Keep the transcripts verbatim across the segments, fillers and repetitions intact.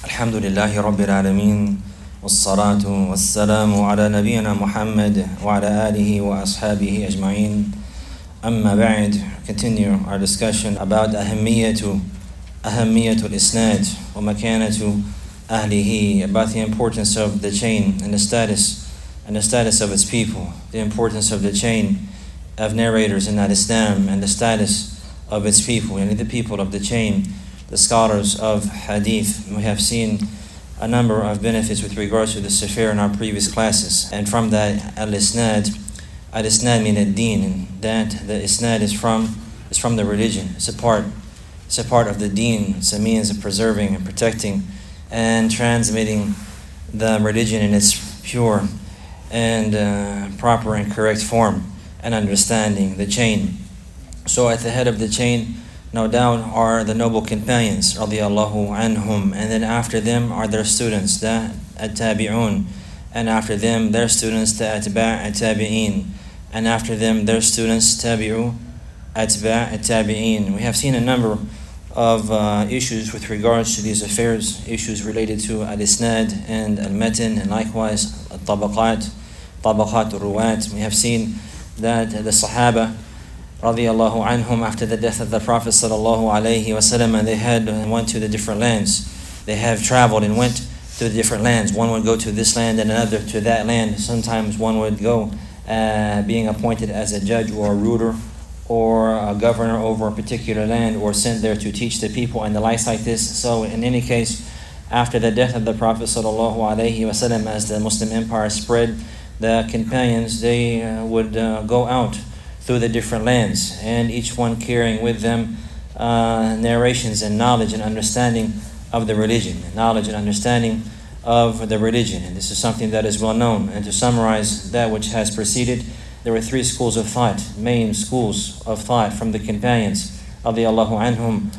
الحمد لله رب العالمين والصلاة والسلام على نبينا محمد وعلى آله وأصحابه أجمعين. أما بعد, continue our discussion about أهمية أهمية الإسناد ومكانة أهله, about the importance of the chain and the status and the status of its people, the importance of the chain of narrators in Al-Islam and the status of its people, and the people of the chain, the scholars of hadith. We have seen a number of benefits with regards to the safir in our previous classes, and from that al-isnad, al-isnad min ad-din, and that the isnad is from is from the religion. It's a part, it's a part of the deen. It's a means of preserving and protecting and transmitting the religion in its pure and uh, proper and correct form and understanding. The chain. So at the head of the chain, no doubt, are the noble companions, radiyallahu anhum, and then after them are their students, the at-tabi'un, and after them their students, the atba' at-tabi'in, and after them their students, tabi'u atba' at-tabi'in. We have seen a number of uh, issues with regards to these affairs, issues related to al-isnad and al-matan, and likewise al-tabaqat, tabaqat al-ruwat. We have seen that the Sahaba, radiyallahu anhum, after the death of the Prophet sallallahu alaihi wasallam, and they had went to the different lands. They have traveled and went to the different lands. One would go to this land and another to that land. Sometimes one would go uh, being appointed as a judge or a ruler or a governor over a particular land, or sent there to teach the people and the likes like this. So in any case, after the death of the Prophet sallallahu alaihi wasallam, as the Muslim empire spread, the companions, they uh, would uh, go out through the different lands, and each one carrying with them uh, narrations and knowledge and understanding of the religion, knowledge and understanding of the religion. And this is something that is well known. And to summarize that which has preceded, there were three schools of thought, main schools of thought from the companions, radiyallahu anhum,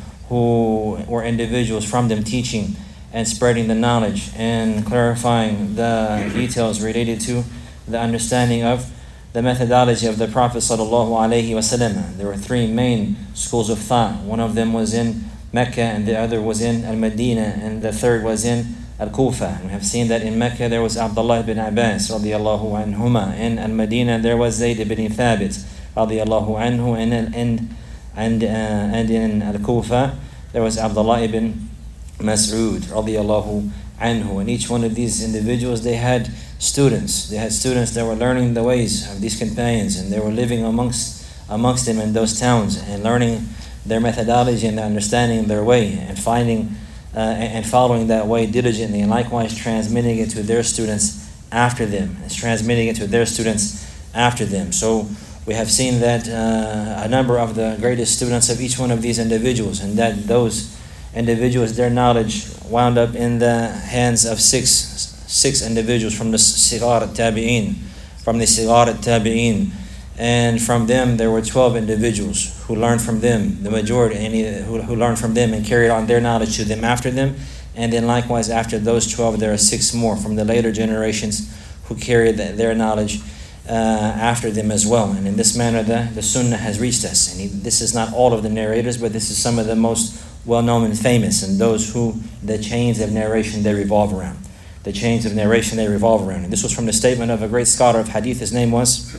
who were individuals from them teaching and spreading the knowledge and clarifying the details related to the understanding of the methodology of the Prophet sallallahu alaihi wasallam. There were three main schools of thought. One of them was in Mecca, and the other was in Al-Madinah, and the third was in Al-Kufa. We have seen that in Mecca there was Abdullah ibn Abbas radiyallahu anhuma. In Al-Madinah there was Zayd ibn Thabit radiyallahu anhu, and and and, uh, and in Al-Kufa there was Abdullah ibn Mas'ud radiyallahu anhu. And each one of these individuals, they had students. They had students that were learning the ways of these companions, and they were living amongst amongst them in those towns and learning their methodology and their understanding their way, and finding uh, and following that way diligently, and likewise transmitting it to their students after them. It's transmitting it to their students after them. So we have seen that uh, a number of the greatest students of each one of these individuals, and that those individuals, their knowledge wound up in the hands of six six individuals from the Sigar al-Tabi'in, from the Sigar al-Tabi'in, and from them there were twelve individuals who learned from them, the majority any, who, who learned from them and carried on their knowledge to them after them, and then likewise after those twelve there are six more from the later generations who carried the, their knowledge uh, after them as well. And in this manner the, the Sunnah has reached us, and he, this is not all of the narrators, but this is some of the most well-known and famous, and those who the chains of narration they revolve around. The chains of narration they revolve around. And this was from the statement of a great scholar of hadith. His name was?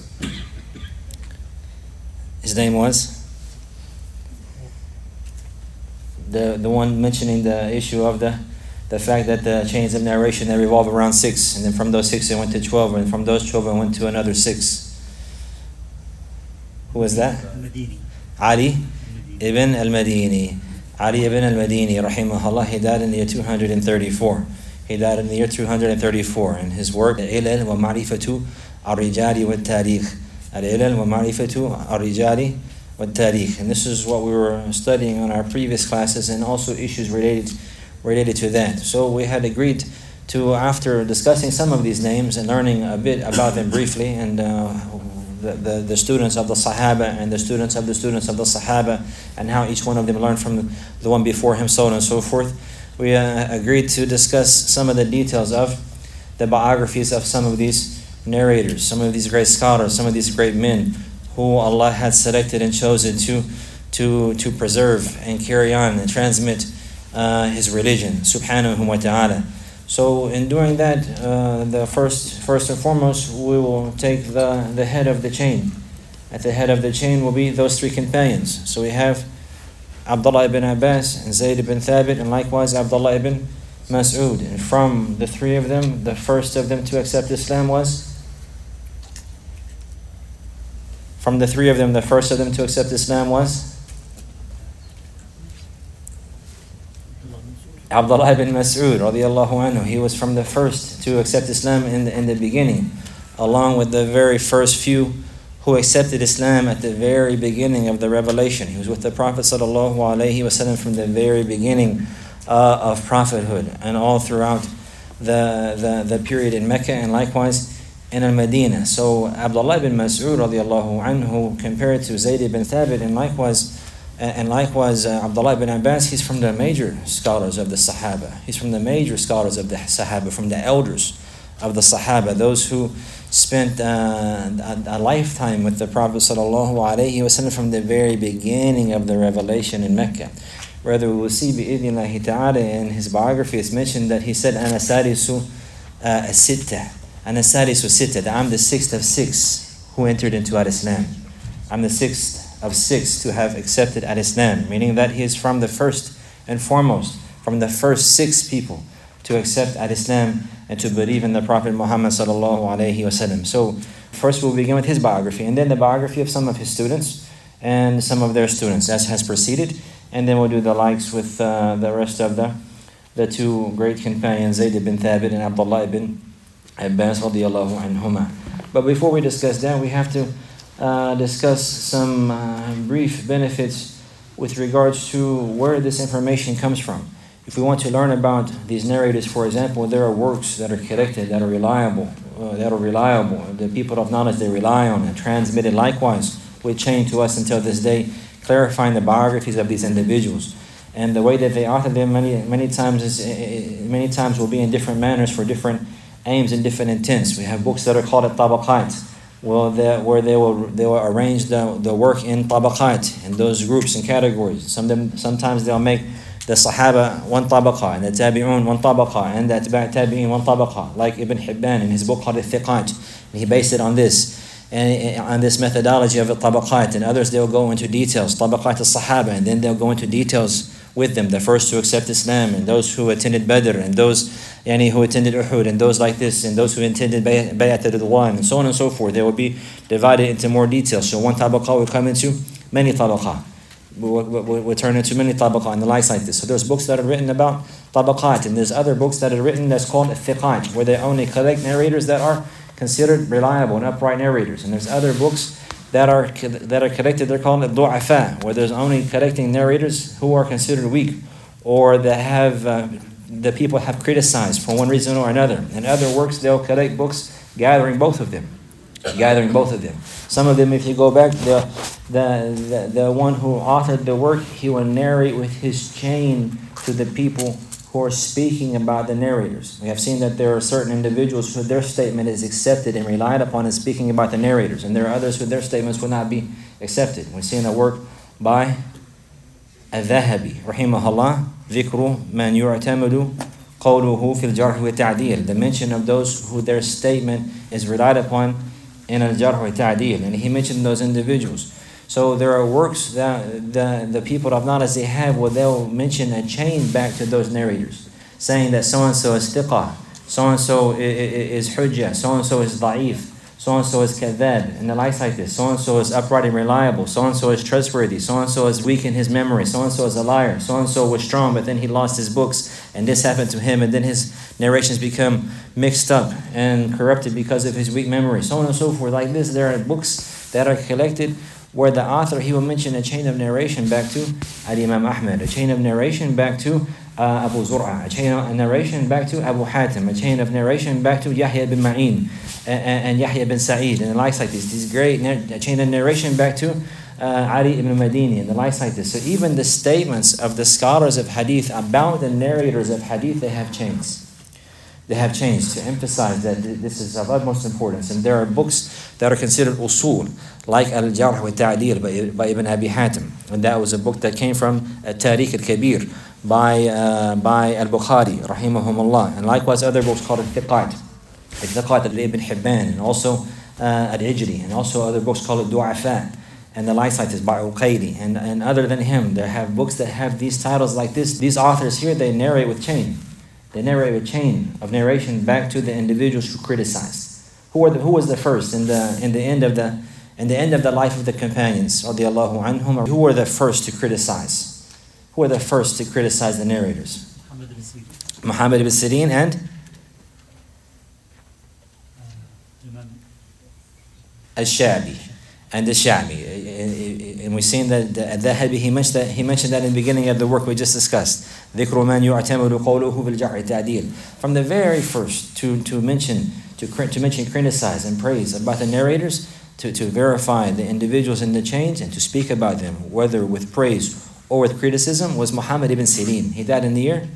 His name was? The the one mentioning the issue of the the fact that the chains of narration they revolve around six, and then from those six it went to twelve, and from those twelve it went to another six. Who was that? Al-Madini. Ali ibn al-Madini. Ali ibn al-Madini, rahimahullah. He died in the year two hundred thirty-four. He died in the year two hundred thirty-four, and his work, Al-Ilal wa Ma'rifatu al-Rijali wa Tarikh. Al-Ilal wa Ma'rifatu al-Rijali wa Tarikh. And this is what we were studying on our previous classes, and also issues related related to that. So we had agreed to, after discussing some of these names and learning a bit about them briefly, and uh, the, the, the students of the Sahaba and the students of the students of the Sahaba, and how each one of them learned from the one before him, so on and so forth, we uh, agreed to discuss some of the details of the biographies of some of these narrators, some of these great scholars, some of these great men who Allah had selected and chosen to to to preserve and carry on and transmit uh, his religion, subhanahu wa ta'ala. So in doing that, uh, the first first and foremost, we will take the, the head of the chain. At the head of the chain will be those three companions. So we have Abdullah ibn Abbas and Zayd ibn Thabit, and likewise Abdullah ibn Mas'ud. And from the three of them, the first of them to accept Islam was? From the three of them, the first of them to accept Islam was? Abdullah ibn Mas'ud radiallahu anhu. He was from the first to accept Islam in the, in the beginning, along with the very first few who accepted Islam at the very beginning of the revelation. He was with the Prophet sallallahu alaihi wasallam from the very beginning uh, of prophethood, and all throughout the, the, the period in Mecca, and likewise in Al-Madinah. So Abdullah ibn Mas'ud radiallahu anhu, compared to Zayd ibn Thabit, and likewise And likewise, uh, Abdullah ibn Abbas, he's from the major scholars of the Sahaba. He's from the major scholars of the Sahaba, from the elders of the Sahaba, those who spent uh, a, a lifetime with the Prophet sallallahu alaihi wasallam from the very beginning of the revelation in Mecca. Rather, we will see bi'idhnillahi ta'ala in his biography, it's mentioned that he said, Ana sadisu uh, sitta. Ana sadisu sitta, that I'm the sixth of six who entered into Al-Islam. I'm the sixth of six to have accepted Al-Islam, meaning that he is from the first and foremost, from the first six people to accept Al-Islam and to believe in the Prophet Muhammad sallallahu alaihi wasallam. So first we'll begin with his biography, and then the biography of some of his students and some of their students, as has preceded, and then we'll do the likes with uh, the rest of the the two great companions, Zayd ibn Thabit and Abdullah ibn Abbas radiyallahu anhuma. But before we discuss that, we have to Uh, discuss some uh, brief benefits with regards to where this information comes from. If we want to learn about these narrators, for example, there are works that are collected, that are reliable, uh, that are reliable. The people of knowledge, they rely on and transmitted likewise with chain to us until this day, clarifying the biographies of these individuals. And the way that they author them many many times is many times will be in different manners for different aims and different intents. We have books that are called at-tabaqat. Well, that where they will they will arrange the, the work in tabaqat, in those groups and categories. Some of them, sometimes they'll make the Sahaba one tabaqa, and the Tabi'un one tabaqa, and the Atba' Tabi'in one tabaqa, like Ibn Hibban in his book called Al-Thiqat. And he based it on this, and on this methodology of the tabaqat. And others, they'll go into details, tabaqat al-Sahaba, and then they'll go into details with them, the first to accept Islam, and those who attended Badr, and those yani, who attended Uhud, and those like this, and those who attended Bayat al-Ridwan, and so on and so forth. They will be divided into more details. So one tabaqah will come into many tabaqah. Will, will, will turn into many tabaqah and the likes like this. So there's books that are written about tabaqat, and there's other books that are written that's called al-thiqat, where they only collect narrators that are considered reliable and upright narrators. And there's other books that are that are collected, they're called du'afa, where there's only collecting narrators who are considered weak, or that have uh, the people have criticized for one reason or another. In other works, they'll collect books gathering both of them, gathering both of them. Some of them, if you go back, the the the, the one who authored the work, he will narrate with his chain to the people who are speaking about the narrators. We have seen that there are certain individuals who their statement is accepted and relied upon in speaking about the narrators, and there are others who their statements will not be accepted. We've seen a work by Al-Dhahabi, rahimahullah, ذكر من يعتمد قوله في الجرح والتعديل, the mention of those who their statement is relied upon in al-jarh wa ta'dil, and he mentioned those individuals. So there are works that the, the people of knowledge they have where they'll mention a chain back to those narrators, saying that so-and-so is thiqah, so-and-so is hujjah, so-and-so is da'if, so-and-so is kadhab, and the likes like this. So-and-so is upright and reliable, so-and-so is trustworthy, so-and-so is weak in his memory, so-and-so is a liar, so-and-so was strong but then he lost his books and this happened to him, and then his narrations become mixed up and corrupted because of his weak memory, so on and so forth. Like this, there are books that are collected where the author, he will mention a chain of narration back to Al-Imam Ahmad, a chain of narration back to uh, Abu Zur'a, a chain of narration back to Abu Hatim, a chain of narration back to Yahya bin Ma'in and, and Yahya bin Sa'id, and the likes like this. These great a chain of narration back to uh, Ali ibn Madini and the likes like this. So even the statements of the scholars of hadith about the narrators of hadith, they have chains. They have changed to emphasize that this is of utmost importance. And there are books that are considered usul, like Al-Jarh wa Ta'dil by, by Ibn Abi Hatim. And that was a book that came from Tariq al-Kabir by uh, by Al-Bukhari, rahimahumullah. And likewise other books called Al-Thiqat, Al-Thiqat of Ibn Hibban, and also uh, Al-Ijri, and also other books called Du'afa, and the likes like this by Uqayli. And, and other than him, there have books that have these titles like this. These authors here, they narrate with chain. They narrate with chain of narration back to the individuals who criticized. Who were the, who was the first in the in the end of the in the end of the life of the companions, radiyallahu anhum? Who were the first to criticize? Who were the first to criticize the narrators? Muhammad ibn Sirin. Muhammad ibn Sirin and uh, Al-Shabi. And the Sha'bi. And we've seen that Al-Dhahabi, he mentioned that he mentioned that in the beginning of the work we just discussed. ذِكْرُ مَنْ يُعْتَمَدُ قَوْلُهُ بِالْجَرْحِ تَعْدِيلٍ. From the very first to, to mention to, to mention, criticize and praise about the narrators, to, to verify the individuals in the chains and to speak about them, whether with praise or with criticism, was Muhammad ibn Sirin. He died in the year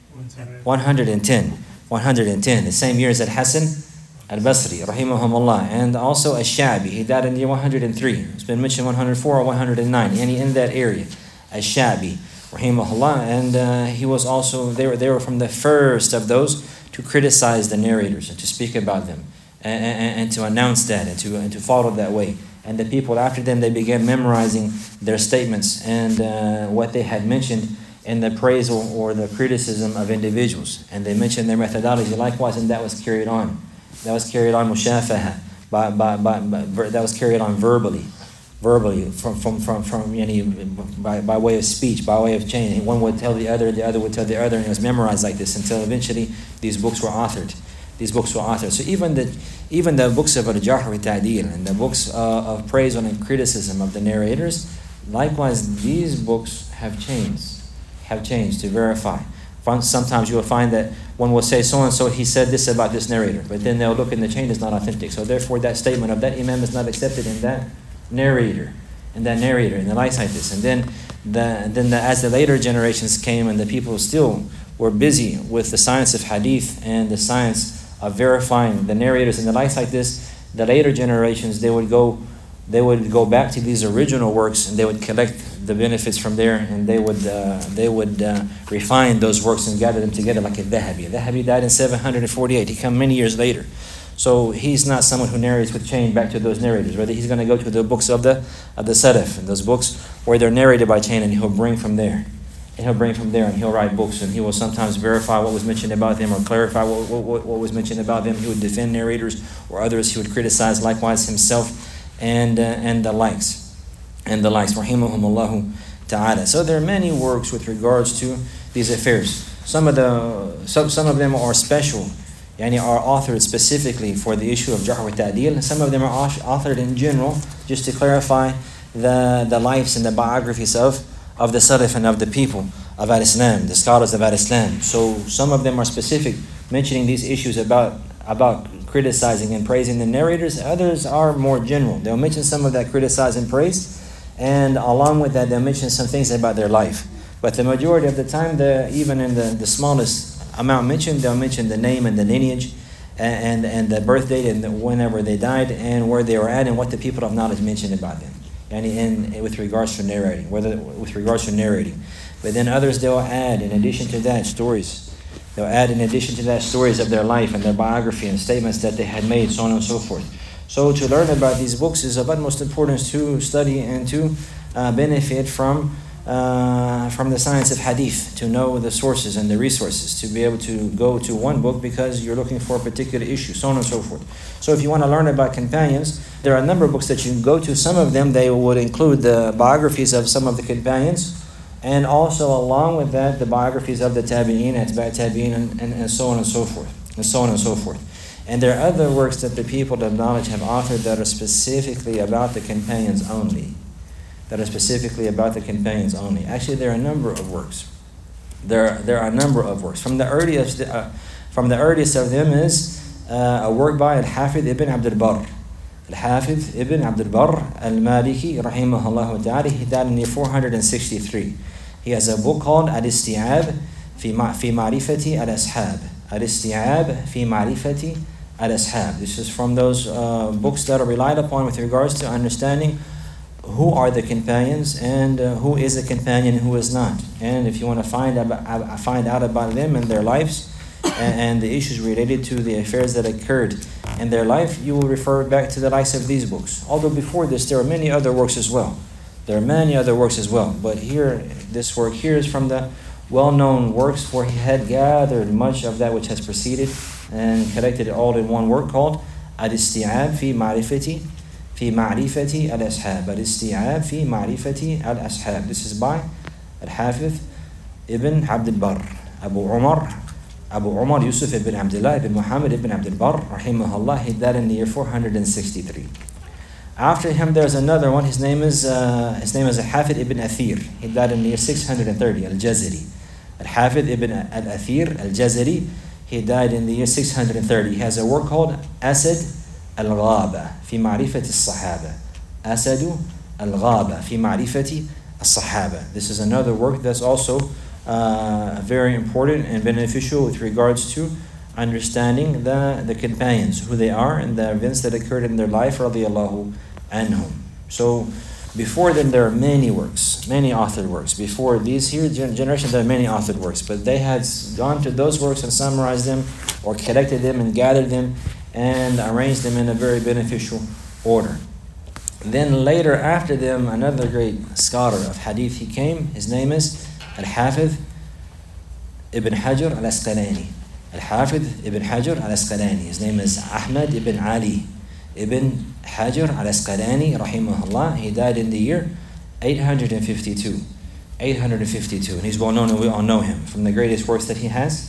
one hundred ten. one hundred ten, the same year as Al-Hasan Al-Basri, rahimahumullah. And also Al-Sha'bi, he died in the year one hundred three. It's been mentioned one hundred four or one hundred nine, and in that area. Al-Sha'bi, rahimahullah. And uh, he was also, they were, they were from the first of those to criticize the narrators and to speak about them and, and, and to announce that and to, and to follow that way. And the people after them, they began memorizing their statements and uh, what they had mentioned in the praise or, or the criticism of individuals. And they mentioned their methodology likewise, and that was carried on. That was carried on mushafaha, by, by, by, by, that was carried on verbally, verbally, from, from, from, from you know, by, by way of speech, by way of chain. One would tell the other, the other would tell the other, and it was memorized like this until eventually these books were authored. These books were authored. So even the even the books of Al-Jarh wa Ta'deel and the books uh, of praise and criticism of the narrators, likewise these books have changed, have changed to verify. Sometimes you will find that one will say so and so he said this about this narrator, but then they'll look in the chain, it's not authentic. So therefore that statement of that imam is not accepted in that narrator, in that narrator, in the likes like this. And then the then the, as the later generations came and the people still were busy with the science of hadith and the science of verifying the narrators and the likes like this, the later generations, they would go they would go back to these original works and they would collect the benefits from there, and they would uh, they would uh, refine those works and gather them together like a Dhahabi. Dhahabi died in seven hundred forty-eight. He came many years later. So he's not someone who narrates with chain back to those narrators. Rather, he's going to go to the books of the of the Salaf, and those books where they're narrated by chain, and he'll bring from there. And he'll bring from there, and he'll write books, and he will sometimes verify what was mentioned about them or clarify what, what, what was mentioned about them. He would defend narrators or others. He would criticize likewise himself and uh, and the likes. And the likes, rahimahumullahu ta'ala. So there are many works with regards to these affairs. Some of the some, some of them are special, yani are authored specifically for the issue of Jarh wa Ta'deel. Some of them are authored in general, just to clarify the the lives and the biographies of of the Salaf and of the people of Al-Islam, the scholars of Al-Islam. So some of them are specific, mentioning these issues about about criticizing and praising the narrators. Others are more general. They'll mention some of that criticize and praise, and along with that, they'll mention some things about their life. But the majority of the time, the, even in the, the smallest amount mentioned, they'll mention the name and the lineage and, and, and the birth date and the, whenever they died and where they were at and what the people of knowledge mentioned about them. And in, with regards to narrating, whether with regards to narrating. But then others, they'll add, in addition to that, stories. They'll add, in addition to that, stories of their life and their biography and statements that they had made, so on and so forth. So to learn about these books is of utmost importance to study and to uh, benefit from uh, from the science of hadith, to know the sources and the resources, to be able to go to one book because you're looking for a particular issue, so on and so forth. So if you want to learn about companions, there are a number of books that you can go to. Some of them, they would include the biographies of some of the companions, and also along with that, the biographies of the tabi'in, atba' tabi'in, and, and, and so on and so forth, and so on and so forth. And there are other works that the people of knowledge have authored that are specifically about the companions only. That are specifically about the companions only. Actually, there are a number of works. There are, there are a number of works. From the earliest, uh, from the earliest of them is uh, a work by Al-Hafidh ibn Abd al-Barr. Al-Hafidh ibn Abd al-Barr al-Maliki, rahimahullah ta'ala. He died in the year four hundred sixty-three. He has a book called Al-Isti'ab fi Ma'rifati al-Ashab. Al-Isti'ab fi Ma'rifati al-Ashab. This is from those uh, books that are relied upon with regards to understanding who are the companions and uh, who is a companion and who is not. And if you want to find about, find out about them and their lives and, and the issues related to the affairs that occurred in their life, you will refer back to the likes of these books. Although before this, there are many other works as well. There are many other works as well. But here, this work here is from the well-known works where he had gathered much of that which has preceded and collected it all in one work called Al-Isti'ab fi Ma'rifati في معرفة الأصحاب الاستيعاب في معرفة الأصحاب. This is by Al-Hafiz Ibn Abd al-Barr, Abu Umar, Abu Umar Yusuf ibn Abdullah ibn Muhammad ibn Abd al-Barr, rahimahullah. He died in the year four hundred sixty-three. After him, there's another one. His name is uh, his name is Al-Hafiz ibn Athir. He died in the year six hundred thirty. Al-Jazari. Al-Hafiz ibn Al-Athir Al-Jazari. He died in the year six hundred thirty. He has a work called Asad الغابة في معرفة الصحابة. أسد الغابة في معرفة الصحابة. This is another work that's also uh, very important and beneficial with regards to understanding the, the companions, who they are, and the events that occurred in their life, radiallahu anhum. So before them there are many works, many authored works. Before these here generation there are many authored works, but they had gone to those works and summarized them or collected them and gathered them and arranged them in a very beneficial order. Then later after them, another great scholar of hadith, he came. His name is Al-Hafiz Ibn Hajar Al-Asqalani. Al-Hafiz Ibn Hajar Al-Asqalani. His name is Ahmad Ibn Ali Ibn Hajar Al-Asqalani, rahimahullah. He died in the year eight hundred fifty-two. eight hundred fifty-two. And he's well known and we all know him. From the greatest works that he has,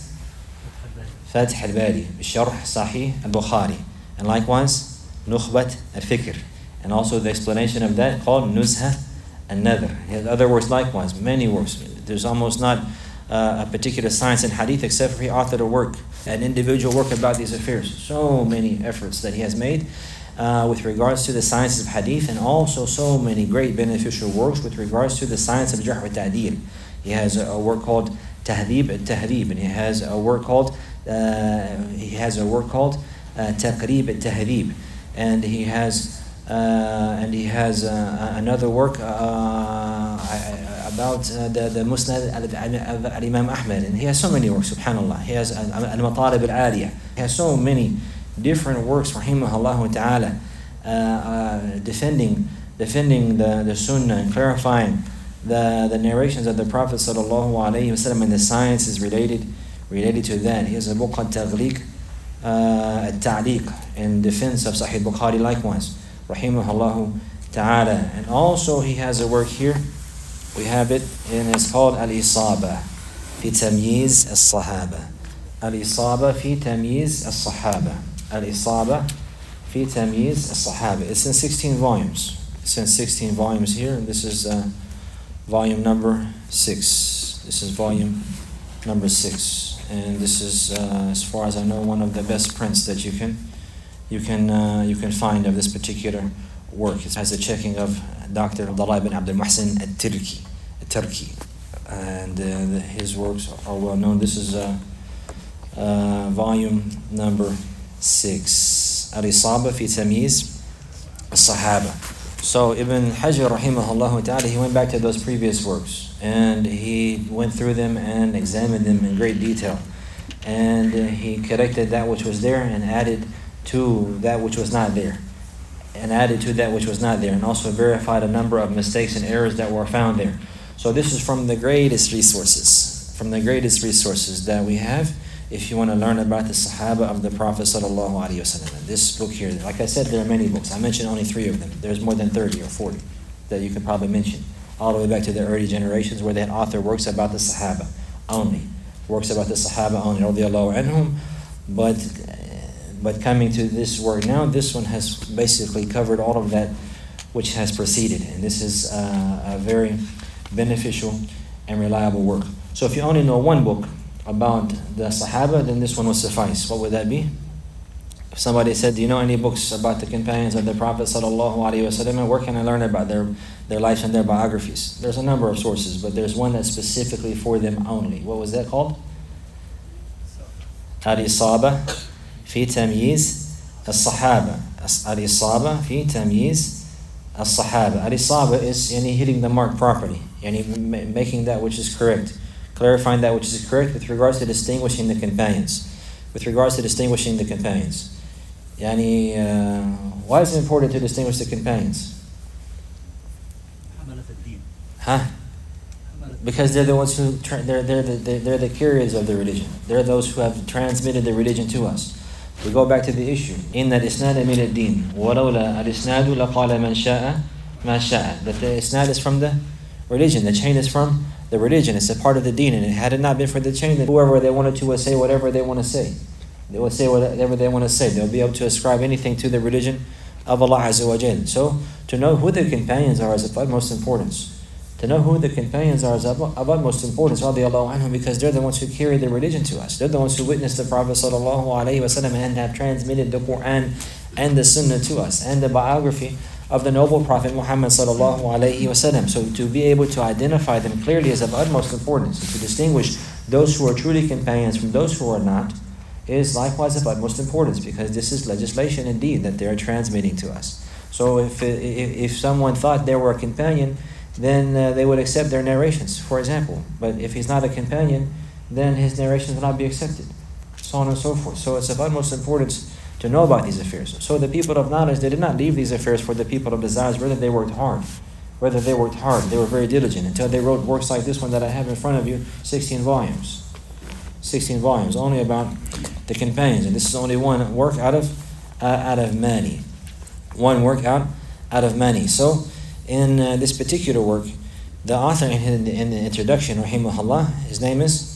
Fath al-Bari, Sharh Sahih al-Bukhari, and likewise Nukhbat al-Fikr, and also the explanation of that called Nuzha al-Nadhr. He has other works likewise, many works. There's almost not uh, a particular science in hadith except for he authored a work, an individual work about these affairs. So many efforts that he has made uh, with regards to the sciences of hadith, and also so many great beneficial works with regards to the science of Jarh wa Ta'dil. He has a, a work called Tahdhib al-Tahdhib, and he has a work called Uh, he has a work called uh, Taqrib al-Tahdhib, and he has uh, and he has uh, another work uh, about uh, the the Musnad al-Imam Ahmad, and he has so many works. Subhanallah, he has al-Matalib al-Aliyah. He has so many different works, rahimahullah ta'ala, uh, uh, defending defending the the Sunnah and clarifying the the narrations of the Prophet sallallahu alaihi wasallam and the sciences related. Related to that, he has a book called Taghliq uh, al-Ta'liq in defense of Sahih Bukhari likewise, rahimahullah ta'ala. And also he has a work here, we have it, and it's called Al-Isaba fi Tamyiz al-Sahaba. Al-Isaba fi Tamyiz al-Sahaba. Al-Isaba fi Tamyiz al-Sahaba. It's in sixteen volumes. It's in sixteen volumes here, and this is uh, volume number six. This is volume number six. And this is, uh, as far as I know, one of the best prints that you can, you can, uh, you can find of this particular work. It has a checking of Doctor Abdullah ibn Abdul Muhsin al-Turki, Turki, and uh, the, his works are well known. This is uh, uh, volume number six, Al-Isaba fi Tamyiz al-Sahaba. So Ibn Hajar rahimahullah ta'ala, he went back to those previous works and he went through them and examined them in great detail, and uh, he corrected that which was there and added to that which was not there, and added to that which was not there, and also verified a number of mistakes and errors that were found there. So this is from the greatest resources, from the greatest resources that we have if you want to learn about the Sahaba of the Prophet sallallahu alaihi wasallam. This book here, like I said, there are many books. I mentioned only three of them. There's more than thirty or forty that you could probably mention, all the way back to the early generations where they had authored works about the Sahaba only, works about the Sahaba only, radiyallahu anhum. But but coming to this work now, this one has basically covered all of that which has preceded, and this is uh, a very beneficial and reliable work. So if you only know one book about the Sahaba, then this one will suffice. What would that be? If somebody said, do you know any books about the companions of the Prophet sallallahu alaihi wasallam, where can I learn about their, their lives and their biographies? There's a number of sources, but there's one that's specifically for them only. What was that called? Al-Isaba fi Tamyiz al-Sahaba. Al-Isaba fi Tamyiz as-sahaba. Al-isaba is yani, hitting the mark properly, yani, m- making that which is correct, clarifying that which is correct with regards to distinguishing the companions. With regards to distinguishing the companions. Yani, uh, why is it important to distinguish the companions? Huh? Because they're the ones who tra- they're they're the they're, they're the carriers of the religion. They're those who have transmitted the religion to us. We go back to the issue. إن الإسناد من الدين ولولا الإسناد لقال من شاء ما شاء. That the isnad is from the religion. The chain is from the religion. It's a part of the deen. And had it not been for the chain, then whoever they wanted to would say whatever they want to say. They will say whatever they want to say. They'll be able to ascribe anything to the religion of Allah Azza wa Jal. So to know who the companions are is of utmost importance. To know who the companions are is of utmost importance, radiallahu anhum, because they're the ones who carry the religion to us. They're the ones who witnessed the Prophet sallallahu alaihi wasallam and have transmitted the Quran and the Sunnah to us, and the biography of the noble Prophet Muhammad sallallahu alaihi wasallam. So to be able to identify them clearly is of utmost importance. And to distinguish those who are truly companions from those who are not is likewise of utmost importance, because this is legislation indeed that they are transmitting to us. So if if, if someone thought they were a companion, then uh, they would accept their narrations, for example. But if he's not a companion, then his narrations will not be accepted, so on and so forth. So it's of utmost importance to know about these affairs. So the people of knowledge, they did not leave these affairs for the people of desires, rather they worked hard. Rather they worked hard, they were very diligent, until they wrote works like this one that I have in front of you, sixteen volumes. sixteen volumes, only about the companions. And this is only one work out of uh, out of many. One work out, out of many. So, in uh, this particular work, the author in, in the introduction, rahimahullah, his name is?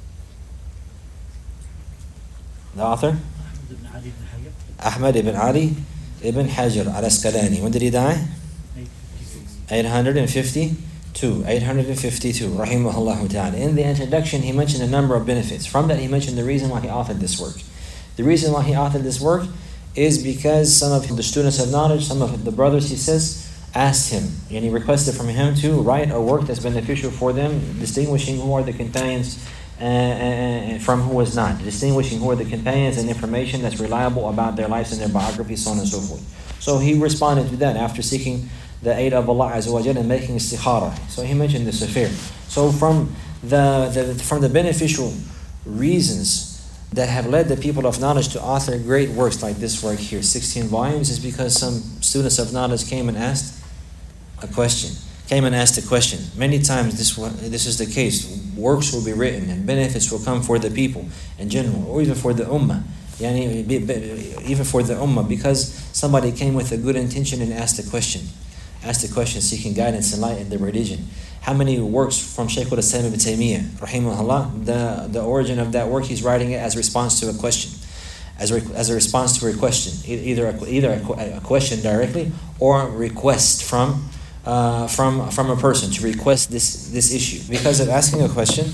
The author? Ahmad ibn Ali ibn Hajar al-Asqalani. When did he die? eight hundred fifty-two. eight hundred fifty-two, rahimahullah ta'ala. In the introduction, he mentioned a number of benefits. From that, he mentioned the reason why he authored this work. The reason why he authored this work is because some of the students of knowledge, some of the brothers, he says, asked him, and he requested from him to write a work that's beneficial for them, distinguishing who are the companions and, and from who is not, distinguishing who are the companions and information that's reliable about their lives and their biographies, so on and so forth. So he responded to that after seeking the aid of Allah Azza wa Jalla and making istikhara. So he mentioned this affair. So from the, the from the beneficial reasons that have led the people of knowledge to author great works like this work here, sixteen volumes, is because some students of knowledge came and asked a question. Came and asked a question. Many times this this is the case. Works will be written and benefits will come for the people in general, or even for the ummah. Yani, even for the ummah, because somebody came with a good intention and asked a question. Asked a question seeking guidance and light in the religion. How many works from Shaykh al-Islam ibn Taymiyyah, rahimahullah, the, the origin of that work, he's writing it as a response to a question. As a, as a response to a question. Either a, either a, a question directly or a request from uh, from from a person to request this, this issue. Because of asking a question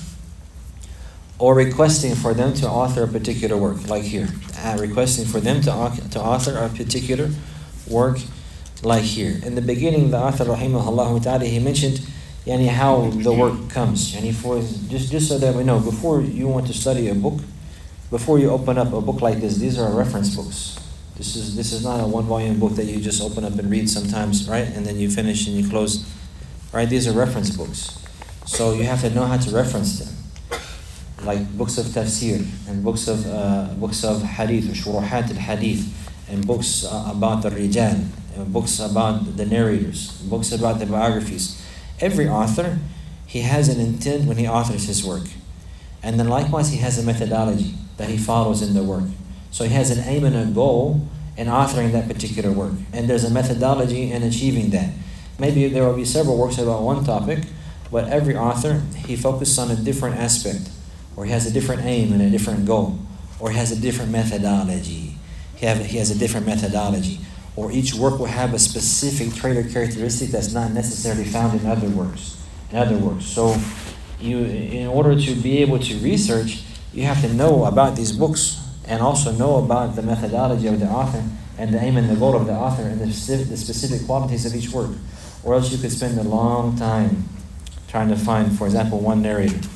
or requesting for them to author a particular work, like here. Uh, requesting for them to, to author a particular work like here. In the beginning, the author, rahimahullah ta'ala, he mentioned yani, how the work comes. Yani for, just, just so that we know, before you want to study a book, before you open up a book like this, these are reference books. This is this is not a one-volume book that you just open up and read sometimes, right? And then you finish and you close. Right? These are reference books. So you have to know how to reference them. Like books of tafsir, and books of uh, books of hadith, or shuruhat al-hadith, and books uh, about the rijal, books about the narrators, books about the biographies. Every author, he has an intent when he authors his work. And then likewise, he has a methodology that he follows in the work. So he has an aim and a goal in authoring that particular work. And there's a methodology in achieving that. Maybe there will be several works about one topic, but every author, he focuses on a different aspect, or he has a different aim and a different goal, or he has a different methodology. He, have, he has a different methodology. Or each work will have a specific trait or characteristic that's not necessarily found in other works. In other works. So you, in order to be able to research, you have to know about these books and also know about the methodology of the author and the aim and the goal of the author and the specific, the specific qualities of each work. Or else you could spend a long time trying to find, for example, one narrator.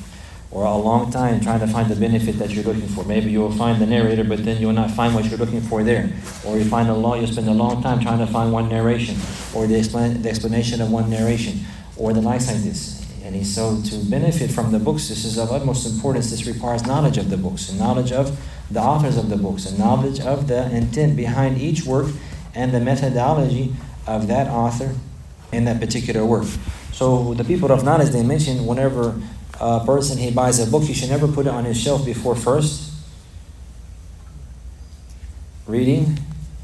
or a long time trying to find the benefit that you're looking for. Maybe you will find the narrator, but then you will not find what you're looking for there. Or you find a long, you spend a long time trying to find one narration, or the, explan- the explanation of one narration, or the likes like this. And he, so to benefit from the books, this is of utmost importance. This requires knowledge of the books, and knowledge of the authors of the books, and knowledge of the intent behind each work, and the methodology of that author in that particular work. So the people of knowledge, they mention whenever a person, he buys a book, he should never put it on his shelf before first reading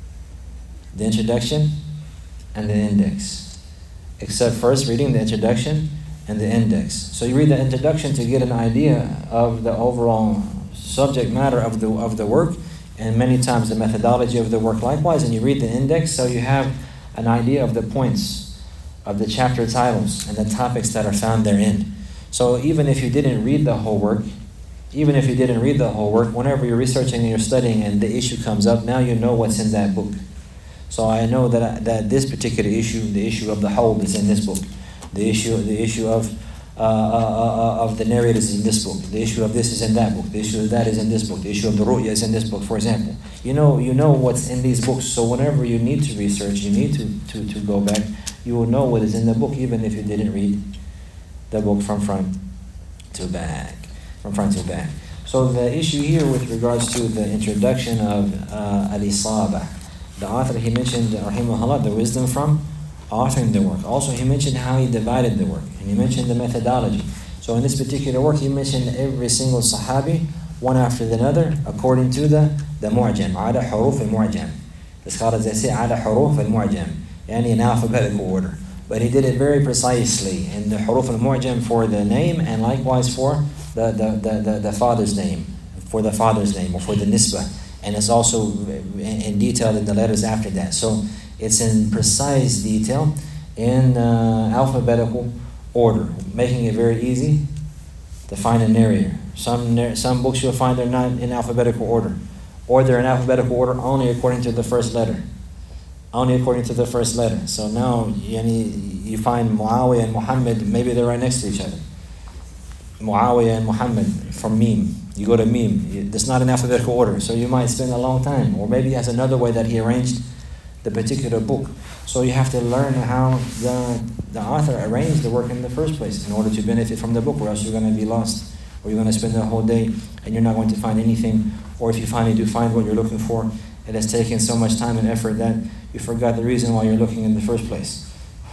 the introduction and the index. Except first reading the introduction and the index. So you read the introduction to get an idea of the overall subject matter of the of the work, and many times the methodology of the work likewise, and you read the index so you have an idea of the points of the chapter titles and the topics that are found therein. So even if you didn't read the whole work, even if you didn't read the whole work, whenever you're researching and you're studying and the issue comes up, now you know what's in that book. So I know that I, that this particular issue, the issue of the whole, is in this book. The issue, the issue of uh, uh, uh, of the narrators is in this book. The issue of this is in that book. The issue of that is in this book. The issue of the ru'ya is in this book, for example. You know, you know what's in these books. So whenever you need to research, you need to, to, to go back, you will know what is in the book, even if you didn't read the book from front to back, from front to back. So the issue here with regards to the introduction of uh, Al-Isaba, the author, he mentioned, rahimahullah, the wisdom from authoring the work. Also, he mentioned how he divided the work, and he mentioned the methodology. So in this particular work, he mentioned every single Sahabi, one after the other, according to the the mu'jam, ala huruf al-mu'jam. The scholars, they say ala huruf al-mu'jam, yani in alphabetical order. But he did it very precisely in the huruf al-mu'jam for the name, and likewise for the, the, the, the, the father's name, for the father's name, or for the nisbah. And it's also in, in detail in the letters after that. So it's in precise detail in uh, alphabetical order, making it very easy to find a narrator. Some nar- some books you'll find they're not in alphabetical order, or they're in alphabetical order only according to the first letter. Only according to the first letter. So now yani, you find Muawiyah and Muhammad, maybe they're right next to each other. Muawiyah and Muhammad from Mim. You go to Mim. It's not in alphabetical order, so you might spend a long time. Or maybe he has another way that he arranged the particular book. So you have to learn how the, the author arranged the work in the first place in order to benefit from the book, or else you're going to be lost. Or you're going to spend the whole day and you're not going to find anything. Or if you finally do find what you're looking for, it has taken so much time and effort that you forgot the reason why you're looking in the first place.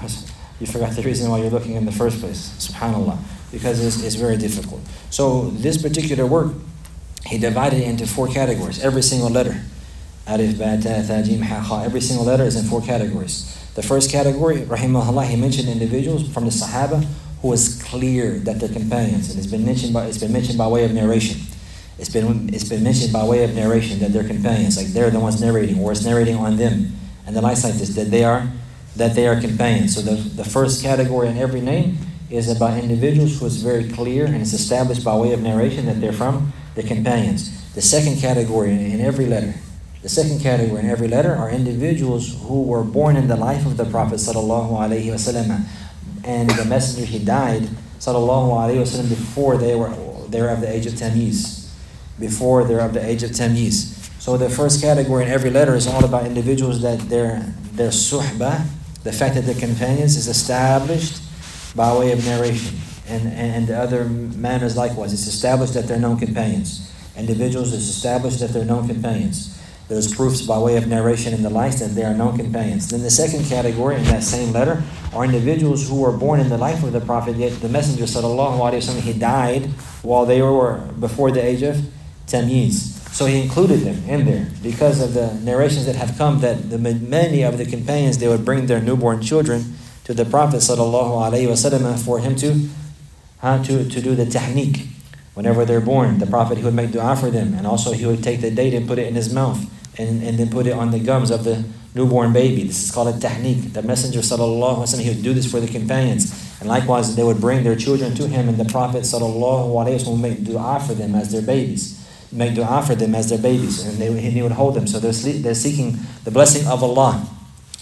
You forgot the reason why you're looking in the first place. SubhanAllah. Because it's, it's very difficult. So this particular work, he divided it into four categories. Every single letter. Alif, Ba, Ta, Tha, Jim, Ha, Kha. Every single letter is in four categories. The first category, rahimahullah, he mentioned individuals from the Sahaba who was clear that they're companions. And it's been mentioned by, it's been mentioned by way of narration. It's been it's been mentioned by way of narration that they're companions, like they're the ones narrating, or it's narrating on them, and the likes like this, that they are that they are companions. So the the first category in every name is about individuals who is very clear and it's established by way of narration that they're from the companions. The second category in every letter, the second category in every letter are individuals who were born in the life of the Prophet sallallahu alaihi wasallam, and the Messenger, he died sallallahu alaihi wasallam before they were they were of the age of tamyiz. Before they're of the age of tamyiz. So the first category in every letter is all about individuals that their their suhbah, the fact that they're companions, is established by way of narration. And, and, and the other manners likewise. It's established that they're known companions. Individuals, it's established that they're known companions. There's proofs by way of narration in the likes that they are known companions. Then the second category in that same letter are individuals who were born in the life of the Prophet, yet the Messenger sallallahu alaihi wasallam, he died while they were before the age of tamyiz. So he included them in there because of the narrations that have come that the many of the companions, they would bring their newborn children to the Prophet sallallahu alaihi wasallam for him to, uh, to to do the tahniq. Whenever they're born, the Prophet, he would make dua for them, and also he would take the date and put it in his mouth, and, and then put it on the gums of the newborn baby. This is called a tahniq. The Messenger sallallahu alaihi wasallam, he would do this for the companions, and likewise they would bring their children to him, and the Prophet sallallahu alaihi wasallam would make dua for them as their babies. Make dua for them as their babies, and they, he would hold them. So they're, sleep, they're seeking the blessing of Allah.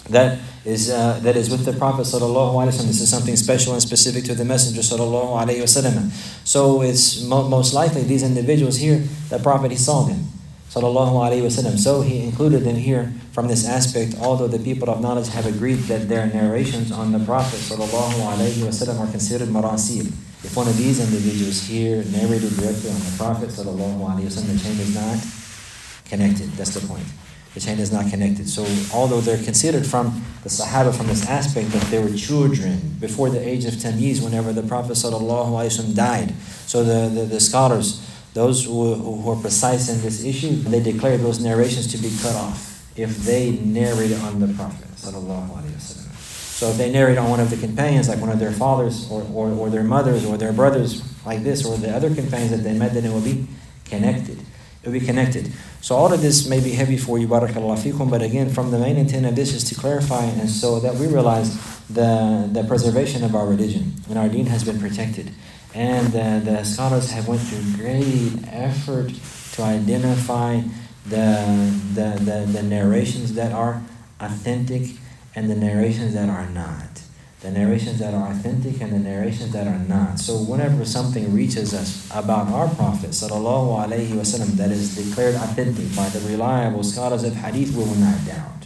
that is uh, that is with the Prophet sallallahu alaihi wasallam. This is something special and specific to the Messenger sallallahu alaihi wasallam. So it's mo- most likely these individuals here, the Prophet, he saw them sallallahu alaihi wasallam. So he included them here from this aspect. Although the people of knowledge have agreed that their narrations on the Prophet sallallahu alaihi wasallam are considered marasil. If one of these individuals here narrated directly on the Prophet sallallahu alaihi wasallam, the chain is not connected. That's the point. The chain is not connected. So although they're considered from the Sahaba from this aspect that they were children before the age of tamyiz whenever the Prophet ﷺ died. So the, the, the scholars, those who, who are precise in this issue, they declare those narrations to be cut off if they narrate on the Prophet ﷺ. So if they narrate on one of the companions, like one of their fathers or, or, or their mothers or their brothers like this, or the other companions that they met, then it will be connected. It will be connected. So all of this may be heavy for you, barakallahu fikum, but again, from the main intent of this is to clarify and so that we realize the, the preservation of our religion and our deen has been protected. And uh, the scholars have went through great effort to identify the, the, the, the narrations that are authentic and the narrations that are not. The narrations that are authentic and the narrations that are not. So whenever something reaches us about our Prophet sallallahu alaihi wasallam that is declared authentic by the reliable scholars of hadith, we will not doubt.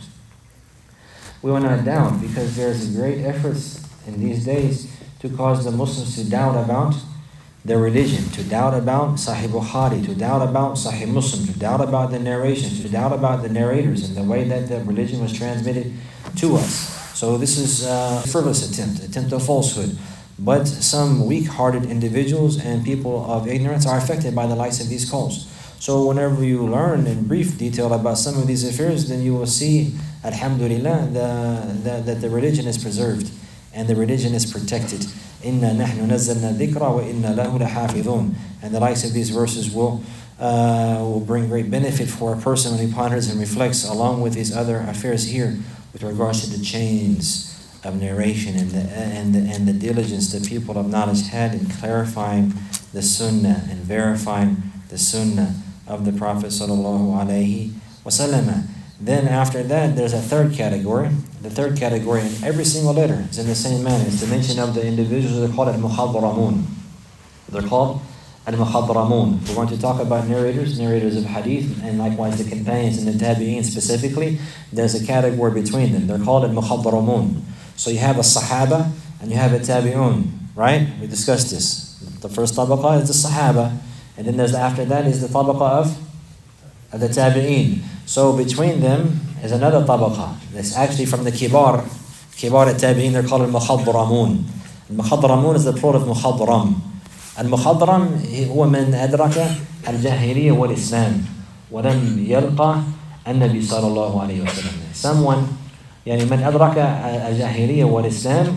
We will not doubt because there's a great effort in these days to cause the Muslims to doubt about their religion, to doubt about Sahih Bukhari, to doubt about Sahih Muslim, to doubt about the narrations, to doubt about the narrators and the way that the religion was transmitted to us. So this is a frivolous attempt, attempt of falsehood. But some weak-hearted individuals and people of ignorance are affected by the likes of these calls. So whenever you learn in brief detail about some of these affairs, then you will see, alhamdulillah, the, the, that the religion is preserved and the religion is protected. Inna nahnu nazzalna dhikra wa inna lahu lahafidhun. And the likes of these verses will uh, will bring great benefit for a person when he ponders and reflects along with these other affairs here with regards to the chains of narration and the and the, and the diligence the people of knowledge had in clarifying the sunnah and verifying the sunnah of the Prophet sallallahu alaihi wasallam. Then after that, there's a third category. The third category in every single letter is in the same manner. It's the mention of the individuals that are called al-muhadramun. They're called al-muhadramun. We're going to talk about narrators, narrators of hadith, and likewise the companions and the tabi'een specifically. There's a category between them. They're called al-muhadramun. So you have a sahaba and you have a tabi'un, right? We discussed this. The first tabaqa is the sahaba, and then there's after that is the tabaqa of, of the tabi'een. So between them is another tabaqa. That's actually from the kibar. Kibar al-tabi'een, they're called al-muhadramun. Al-muhadramun is the plural of muhadram. المخضرم هو من أدرك الجاهلية والإسلام ولم يلقى النبي صلى الله عليه وسلم. Someone يعني من أدرك الجاهلية والإسلام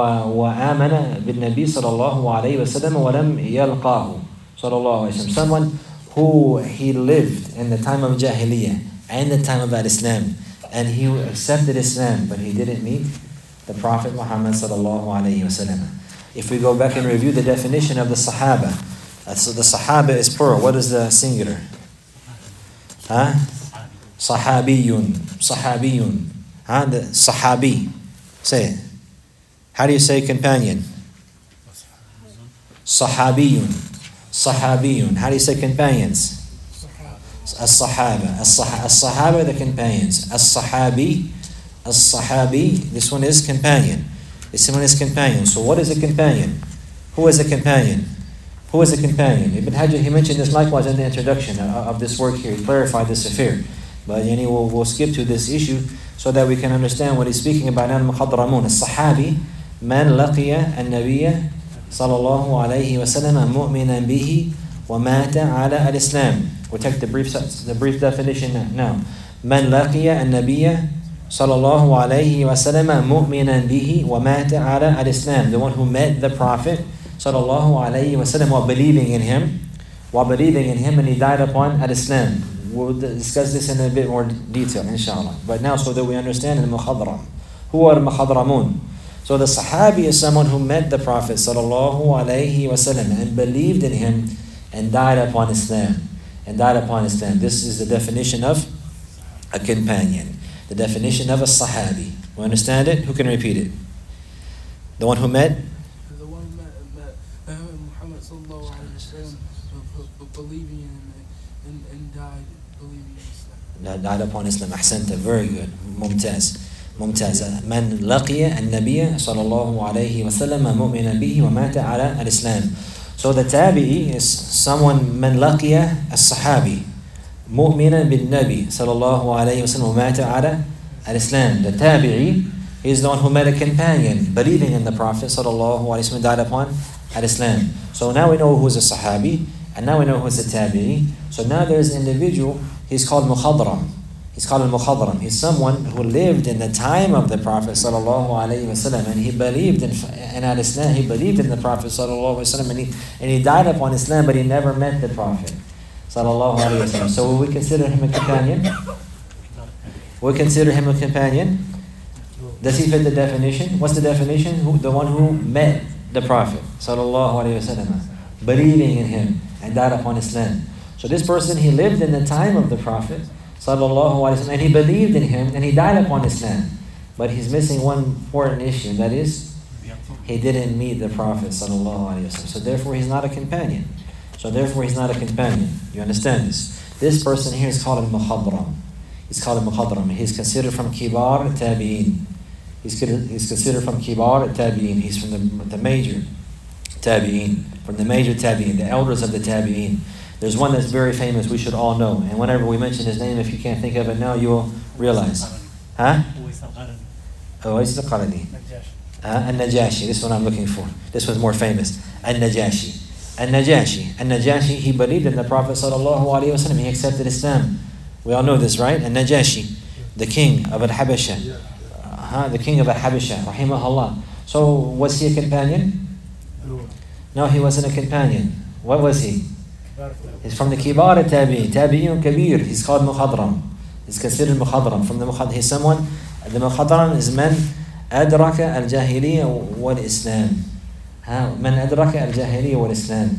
وآمن بالنبي صلى الله عليه وسلم ولم يلقاه صلى الله عليه وسلم. Someone who he lived in the time of Jahiliyyah and the time of Islam and he accepted Islam but he didn't meet the Prophet Muhammad صلى الله عليه وسلم. If we go back and review the definition of the Sahaba, so the Sahaba is plural. What is the singular? Huh? Sahabiyun. Sahabiyun. Huh? The Sahabi. Say it. How do you say companion? Sahabiyun. Sahabiyun. How do you say companions? As-Sahaba. As-Sahaba, the companions. As-Sahabi. As-Sahabi. This one is companion. This one is companion. So what is a companion? Who is a companion? Who is a companion? Ibn Hajar, he mentioned this likewise in the introduction of this work here. He clarified this affair. But yani, we'll, we'll skip to this issue so that we can understand what he's speaking about. Al-Muhadramun. As-Sahabi, man laqiya al-Nabiyya sallallahu alayhi wa sallam mu'minan bihi wa mata ala al-Islam. We'll take the brief, the brief definition now. Man laqiya al-Nabiyya sallallahu alayhi wa sallam mu'minan bihi wa mata ala al-Islam. The one who met the Prophet sallallahu alayhi wa sallam while believing in him, while believing in him and he died upon al-Islam. We'll discuss this in a bit more detail, inshallah. But now so that we understand al-Mukhadram. Who are al-Muhadramun? So the Sahabi is someone who met the Prophet sallallahu alayhi wa sallam and believed in him and died upon Islam. And died upon Islam. This is the definition of a companion. The definition of a Sahabi. We understand it? Who can repeat it? The one who met? The one who met, met Muhammad sallallahu alayhi wa sallam, believing in him and, and died believing in Islam. Died upon Islam. Ahsanta. Very good. Mumtaz. ممتاز. من لقي النبي صلى الله عليه وسلم مؤمنا به ومات على الإسلام. So the tabi'i is someone من لقي الصحابي مؤمنا بالنبي صلى الله عليه وسلم ومات على الإسلام. The tabi'i is the one who met a companion believing in the Prophet صلى الله عليه وسلم died upon al-Islam. So now we know who's a sahabi and now we know who's a tabi'i. So now there's an individual, he's called mukhadram. He's called al-Mukhadram. He's someone who lived in the time of the Prophet sallallahu alaihi wasallam, and he believed in, in al-Islam. He believed in the Prophet sallallahu alaihi wasallam, and he and he died upon Islam, but he never met the Prophet sallallahu alaihi wasallam. So will we consider him a companion? We consider him a companion. Does he fit the definition? What's the definition? Who, the one who met the Prophet sallallahu alaihi wasallam, believing in him and died upon Islam. So this person, he lived in the time of the Prophet sallallahu alaihi wasallam, and he believed in him, and he died upon Islam. But he's missing one important issue, and that is he didn't meet the Prophet sallallahu alaihi wasallam. So therefore, he's not a companion. So therefore, he's not a companion. You understand this? This person here is called al-Mukhadram. He's called al-Mukhadram. He's considered from Kibar Tabi'in. He's he's considered from Kibar Tabi'in. He's from the, the major Tabi'in, from the major Tabi'in, the elders of the Tabi'in. There's one that's very famous, we should all know. And whenever we mention his name, if you can't think of it now, you will realize. Huh? Uwais al-Qarni. Uh, An-Najashi. This is what I'm looking for. This one's more famous. An-Najashi. An-Najashi. An-Najashi, he believed in the Prophet sallallahu alaihi wasallam. He accepted Islam. We all know this, right? An-Najashi, the king of Al-Habasha. Uh, the king of Al-Habasha, rahimahullah. So, was he a companion? No, he wasn't a companion. What was he? He's from the Kibar Tabi'in, Tabi'in Kabir. He's called Mukhadram. He's considered Mukhadram. From the Mukhadram, he's someone, the Mukhadram is man adraka al-jahiliya wal-Islam. Man adraka al-jahiliya wal-Islam.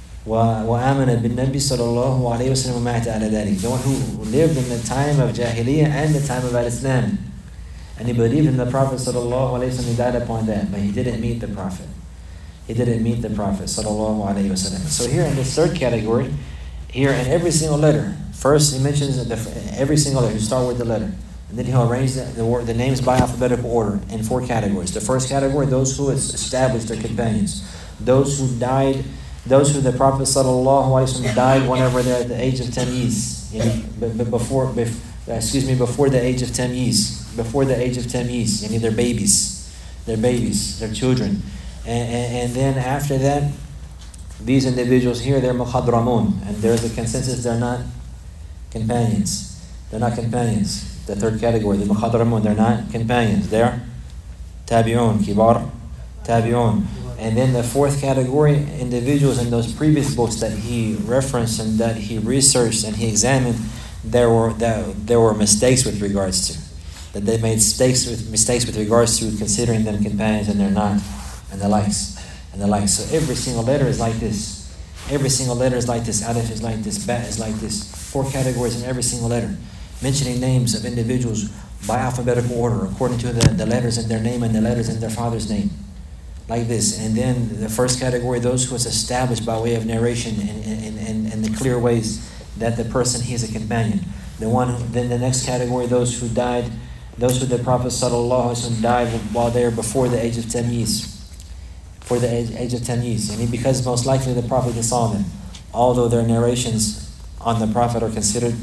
وآمن بالنبي صلى الله عليه وسلم ومات على ذلك. The one who lived in the time of Jahiliyyah and the time of al-Islam. And he believed in the Prophet صلى الله عليه وسلم. He died upon that, but he didn't meet the Prophet. He didn't meet the Prophet sallallahu alaihi wasallam. So here in this third category, here in every single letter, first he mentions the, every single letter. He start with the letter, and then he'll arrange the, the, word, the names by alphabetical order in four categories. The first category, those who established their companions, those who died, those who the Prophet sallallahu alaihi wasallam died whenever they're at the age of tamyiz, you know, before, before, excuse me, before the age of tamyiz, before the age of tamyiz, you know, they're babies, they're babies, they're children. And, and, and then after that, these individuals here, they're mukhadramun, and there's a consensus they're not companions. They're not companions. The third category, the mukhadramun, they're not companions. They're tabi'un, kibar, tabi'un. And then the fourth category, individuals in those previous books that he referenced and that he researched and he examined, there were that there were mistakes with regards to. That they made mistakes with mistakes with regards to considering them companions, and they're not. And the likes, and the likes. So every single letter is like this. Every single letter is like this. Alif is like this. Ba is like this. Four categories in every single letter. Mentioning names of individuals by alphabetical order, according to the, the letters in their name and the letters in their father's name. Like this. And then the first category, those who is established by way of narration and, and, and, and the clear ways that the person, he is a companion. The one who, then the next category, those who died, those who the Prophet sallallahu alaihi wasallam died while they were before the age of tamyiz. For the age, age of tamyiz, and he, because most likely the Prophet saw them, although their narrations on the Prophet are considered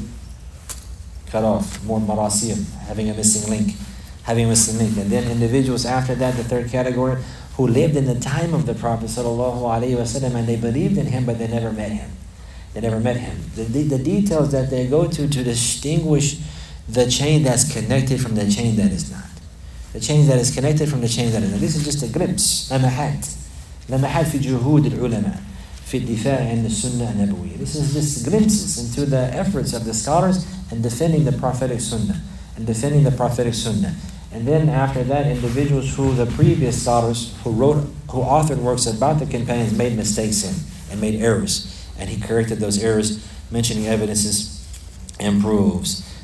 cut off, more marasil, having a missing link, having a missing link. And then individuals after that, the third category, who lived in the time of the Prophet sallallahu alaihi wasallam, and they believed in him, but they never met him. They never met him. The, the, the details that they go to to distinguish the chain that's connected from the chain that is not. The chain that is connected from the chain that is not. This is just a glimpse. لمحات. لمحات في جهود العلماء في الدفاع عن السنة النبوية. This is just glimpses into the efforts of the scholars in defending the prophetic sunnah. And defending the prophetic sunnah. And then after that, individuals who the previous scholars who wrote, who authored works about the companions made mistakes in and made errors. And he corrected those errors, mentioning evidences and proofs.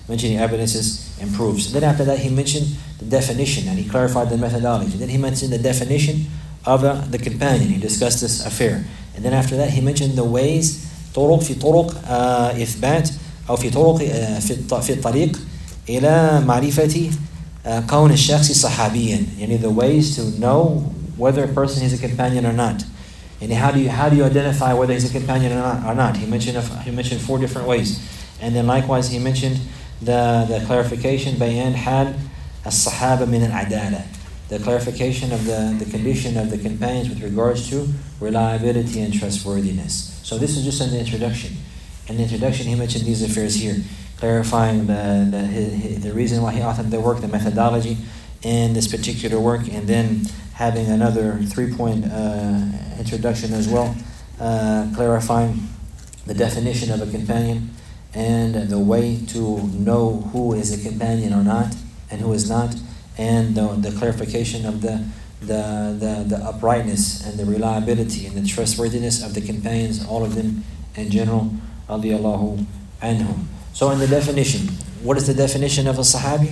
mentioning evidences and proofs. Then after that he mentioned the definition and he clarified the methodology. Then he mentioned the definition of uh, the companion. He discussed this affair. And then after that he mentioned the ways, طرق في طرق uh, إثبات أو في طرق uh, في في الطريق إلى معرفة uh, كون الشخص صحابيا. يعني the ways to know whether a person is a companion or not. And how do you how do you identify whether he's a companion or not? Or not? He mentioned he mentioned four different ways, and then likewise he mentioned the the clarification بيان حال الصحابة من العدالة, the clarification of the, the condition of the companions with regards to reliability and trustworthiness. So this is just an introduction. In the introduction he mentioned these affairs here, clarifying the the, his, the reason why he authored the work, the methodology in this particular work, and then having another three-point uh, introduction as well, uh, clarifying the definition of a companion and the way to know who is a companion or not and who is not, and the, the clarification of the, the, the, the uprightness and the reliability and the trustworthiness of the companions, all of them in general, radiyallahu anhum. So in the definition, what is the definition of a sahabi?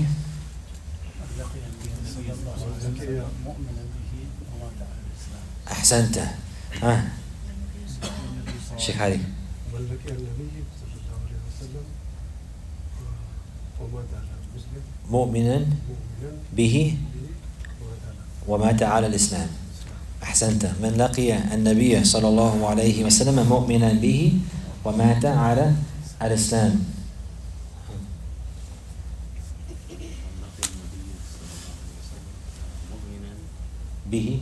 أحسنت. ها شيخ علي. مؤمنا به ومات على الإسلام. أحسنت. من لقي النبي صلى الله عليه وسلم مؤمنا به ومات على الإسلام. به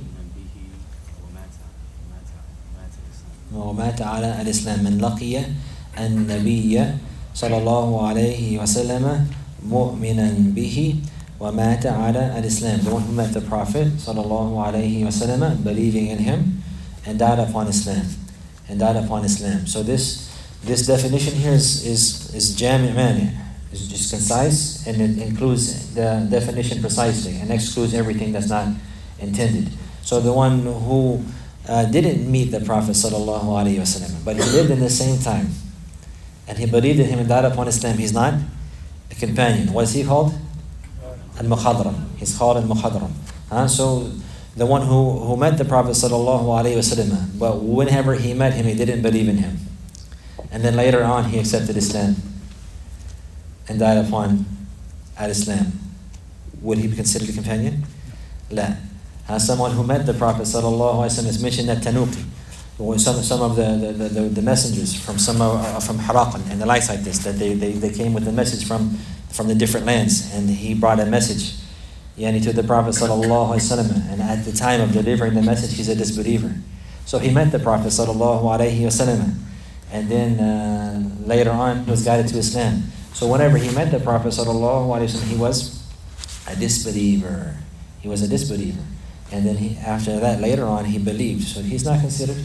ومات على الإسلام. من لقي النبي صلى الله عليه وسلم مؤمنا به ومات على الإسلام. The one who met the Prophet صلى الله عليه وسلم, believing in him, and died upon Islam. And died upon Islam. So this this definition here is is is jami' mani'. It's just concise, and it includes the definition precisely and excludes everything that's not intended. So the one who Uh, didn't meet the Prophet sallallahu alaihi wasallam, but he lived in the same time, and he believed in him and died upon Islam, he's not a companion. What is he called? Al-Mukhadram. He's called Al-Mukhadram. Uh, so the one who, who met the Prophet sallallahu alaihi wasallam, but whenever he met him, he didn't believe in him, and then later on he accepted Islam and died upon al-Islam. Would he be considered a companion? La. Uh, someone who met the Prophet sallallahu alaihi wasallam is mentioned at Tanuqi. Some some of the the, the, the messengers from some uh, from Haraqan and the likes like this, that they, they, they came with a message from from the different lands, and he brought a message, yani, to the Prophet sallallahu alaihi wasallam. And at the time of delivering the message, he's a disbeliever. So he met the Prophet sallallahu alaihi wasallam, and then uh, later on he was guided to Islam. So whenever he met the Prophet sallallahu alaihi wasallam, he was a disbeliever. He was a disbeliever. And then he, after that, later on, he believed. So he's not considered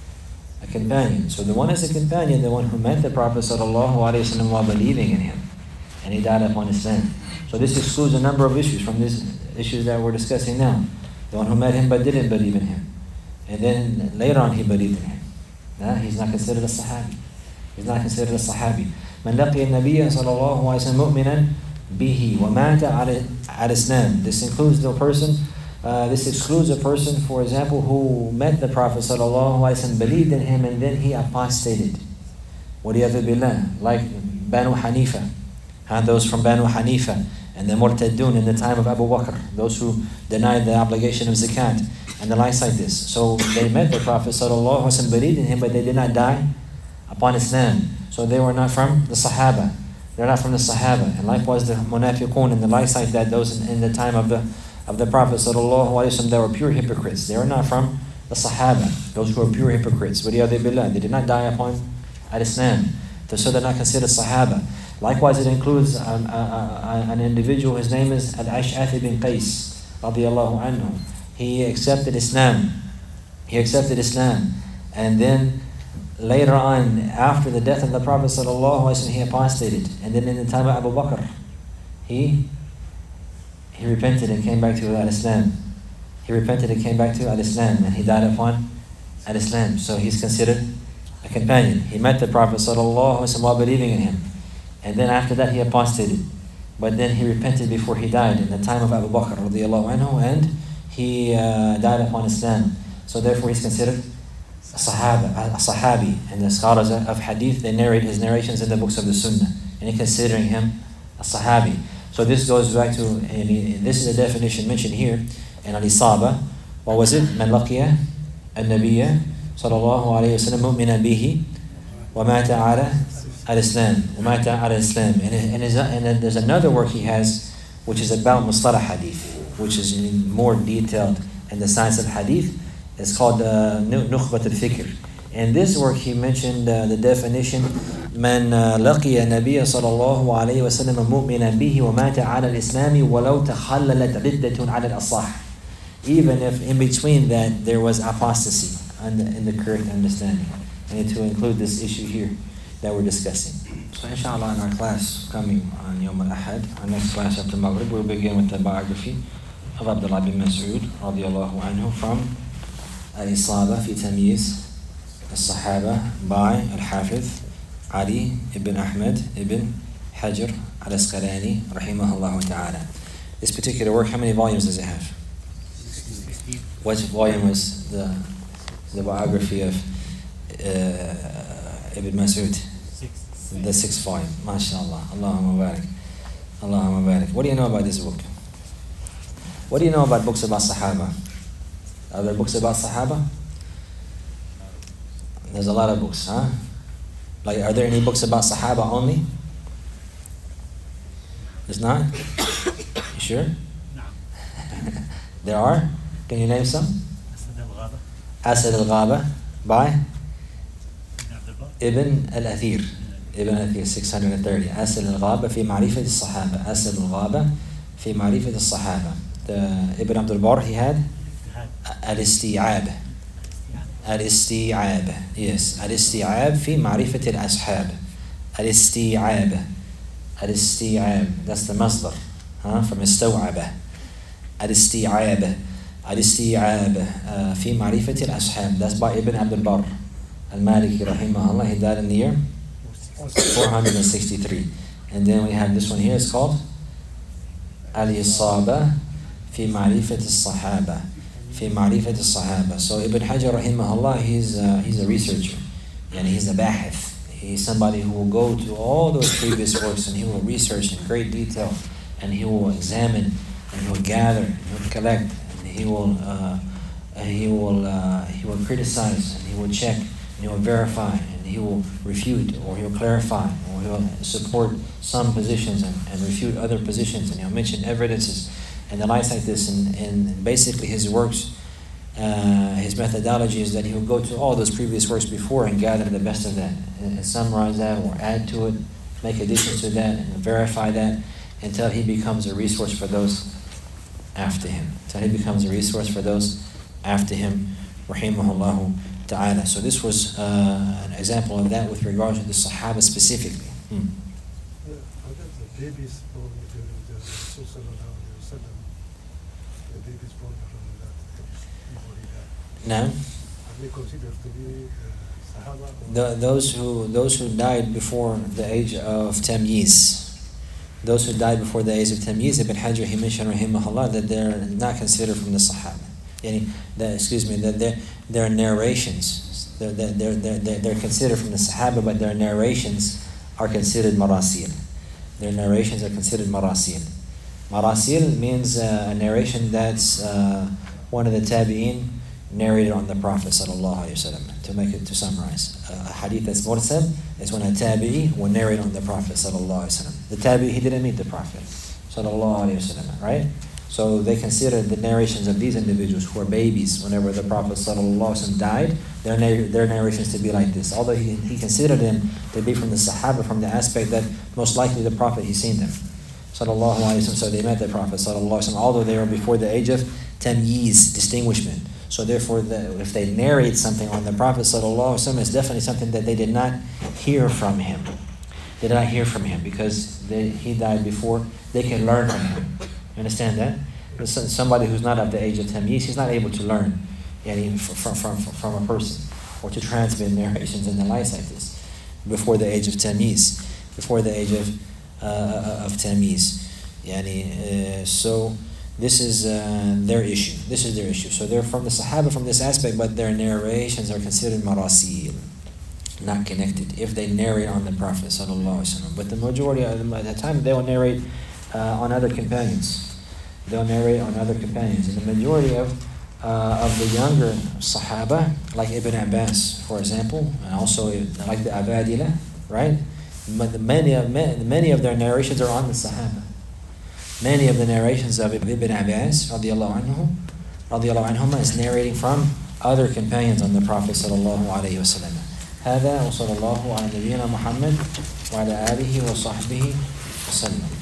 a companion. So the one is a companion, the one who met the Prophet sallallahu alaihi wasallam while believing in him, and he died upon Islam. So this excludes a number of issues from these issues that we're discussing now. The one who met him but didn't believe in him, and then later on he believed in him. Nah, he's not considered a sahabi. He's not considered a sahabi. من لقي النبي صلى الله عليه وسلم مؤمنا به ومات على على الإسلام. This includes the person. Uh, this excludes a person, for example, who met the Prophet sallallahu alaihi wasallam, believed in him, and then he apostated. وَلِيَذُ بِاللَّهِ, like Banu Hanifa, uh, those from Banu Hanifa, and the Murtadun in the time of Abu Bakr, those who denied the obligation of zakat, and the likes like this. So they met the Prophet sallallahu alaihi wasallam, believed in him, but they did not die upon Islam. So they were not from the Sahaba. They're not from the Sahaba. And likewise the Munafiqun and the likes like that, those in, in the time of the of the Prophet sallallahu alaihi wasallam, they were pure hypocrites. They were not from the Sahaba, those who were pure hypocrites. وَلِيَذُ بِاللَّهِ, they did not die upon al-Islam, so they're not considered Sahaba. Likewise, it includes um, uh, uh, an individual, his name is Al-Ash'ath ibn Qais radiyallahu anhu. He accepted Islam. He accepted Islam, and then later on, after the death of the Prophet sallallahu alaihi wasallam, he apostated. And then in the time of Abu Bakr, he He repented and came back to al-Islam. He repented and came back to al-Islam, and he died upon al-Islam. So he's considered a companion. He met the Prophet sallallahu alaihi wasallam while believing in him, And then after that he apostated. But then he repented before he died in the time of Abu Bakr radiallahu anhu, and he uh, died upon Islam. So therefore he's considered a Sahaba, a Sahabi. And the scholars of Hadith, they narrate his narrations in the books of the Sunnah. And they're considering him a Sahabi. So this goes back to, and this is a definition mentioned here in Al-Isaba. What was it? من لقي النبي صلى الله عليه وسلم مؤمنا به ومات على الإسلام ومات على الإسلام. And, and, and there's another work he has which is about Mustalah Hadith, which is more detailed in the science of Hadith. It's called uh, Nukhbat al-Fikr. In this work he mentioned uh, the definition من لقي النبي صلى الله عليه وسلم مؤمنا به ومات على الإسلام ولو تخللت ردة على الأصح. Even if in between that there was apostasy in the, in the correct understanding. And to include this issue here that we're discussing. So inshallah in our class coming on Yom al-Ahad, our next class after Maghrib, we'll begin with the biography of Abdullah bin Mas'ud radiallahu anhu from Al-Isaba fi Tamyiz al-Sahaba by Al-Hafiz Ali ibn Ahmed ibn Hajar al-Asqalani rahimahullah ta'ala. This particular work, how many volumes does it have? What volume was the the biography of uh, Ibn Mas'ud? Six. The sixth volume. MashaAllah. Allahumma barik. Allahumma barik. What do you know about this book? What do you know about books about Sahaba? Are there books about Sahaba? There's a lot of books, huh? Like, are there any books about Sahaba only? There's not? You sure? No. There are? Can you name some? Asad al-Ghaba. Asad al-Ghaba by Ibn Ibn al-Athir. Ibn al-Athir, six hundred thirty. Asad al-Ghaba fi ma'rifat al-Sahaba. Asad al-Ghaba fi ma'rifat al-Sahaba. The Ibn Abdul Barr, he had al-Isti'ab. Al-Isti'ab. Yes. Al-Isti'ab fi ma'rifat al-Ashab. Al-Isti'ab. Al-Isti'ab. That's the masdar. Huh? From istaw'aba. Al-Isti'ab. Al-Isti'ab uh, fi ma'rifat al-Ashab. That's by Ibn Abdul Barr al-Maliki rahimahullah. He died in the year four hundred sixty-three. And then we have this one here. It's called Al-Isaba fi ma'rifat al-Sahaba. Fi ma'rifat al-Sahaba. So Ibn Hajar rahimahullah, he's uh, he's a researcher, and he's a bahith. He's somebody who will go to all those previous works and he will research in great detail, and he will examine, and he will gather, and he will collect, and he will uh, he will uh, he will criticize, and he will check, and he will verify, and he will refute, or he will clarify, or he will support some positions and, and refute other positions, and he'll mention evidences and the likes like this. And, and basically his works, uh, his methodology is that he will go to all those previous works before and gather the best of that, and, and summarize that, or add to it, make additions to that, and verify that, until he becomes a resource for those after him. Until he becomes a resource for those after him, rahimahullahu ta'ala. So this was uh, an example of that with regards to the Sahaba specifically. Hmm. Uh, the babies born during the Rasul sallallahu alayhi wa sallam, the babies born from that age before he died, Now, are they considered to be uh, Sahaba? or- the, those who those who died before the age of Tamyiz, those who died before the age of Tamyiz, Ibn Hajar, he mentioned rahimahullah that they're not considered from the Sahaba. Yani, that, excuse me, that their their narrations, they're, they're, they're, they're, they're considered from the Sahaba, but their narrations are considered marasil. Their narrations are considered marasil. Marasil means uh, a narration that's uh, one of the tabi'in narrated on the Prophet sallallahu alaihi wasallam. To make it, to summarize, uh, a hadith that's mursal is when a tabi'i will narrate on the Prophet sallallahu alaihi wasallam. The tabi'i, he didn't meet the Prophet sallallahu alaihi wasallam, right? So they considered the narrations of these individuals who were babies whenever the Prophet ﷺ died, their, narr- their narrations to be like this. Although he, he considered them to be from the Sahaba, from the aspect that most likely the Prophet, he's seen them. Sallallahu Alaihi Wasallam. So they met the Prophet ﷺ, although they were before the age of tamyiz, distinguishment. So therefore, the, if they narrate something on the Prophet ﷺ, it's definitely something that they did not hear from him. They did not hear from him because they, he died before they can learn from him. You understand that? Somebody who's not of the age of tamyiz, he's not able to learn yani, from, from, from, from a person or to transmit narrations and the likes like this before the age of tamyiz. before the age of uh, of tamiz. Yani, uh, so this is uh, their issue. This is their issue. So they're from the Sahaba from this aspect, but their narrations are considered marasil, not connected, if they narrate on the Prophet sallallahu alaihi wasallam. But the majority of them at that time, they will narrate uh, on other companions. They'll narrate on other companions. And the majority of uh, of the younger Sahaba, like Ibn Abbas, for example, and also like the Abadila, right? But the many of many of their narrations are on the Sahaba. Many of the narrations of Ibn Abbas radiallahu anhu, radiallahu anhuma, is narrating from other companions on the Prophet sallallahu alaihi wasallam. هذا وصلى الله على نبينا محمد وعلى آله وصحبه وسلم.